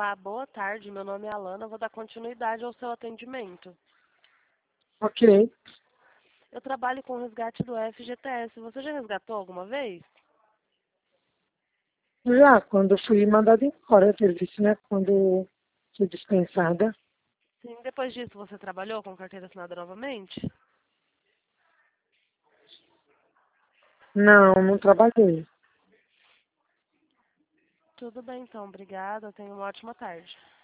Olá, boa tarde. Meu nome é Alana. Vou dar continuidade ao seu atendimento. Ok. Eu trabalho com resgate do FGTS. Você já resgatou alguma vez? Já, quando fui mandada embora do serviço, né? Quando fui dispensada. Sim. Depois disso, você trabalhou com carteira assinada novamente? Não, não trabalhei. Tudo bem, então. Obrigada. Tenha uma ótima tarde.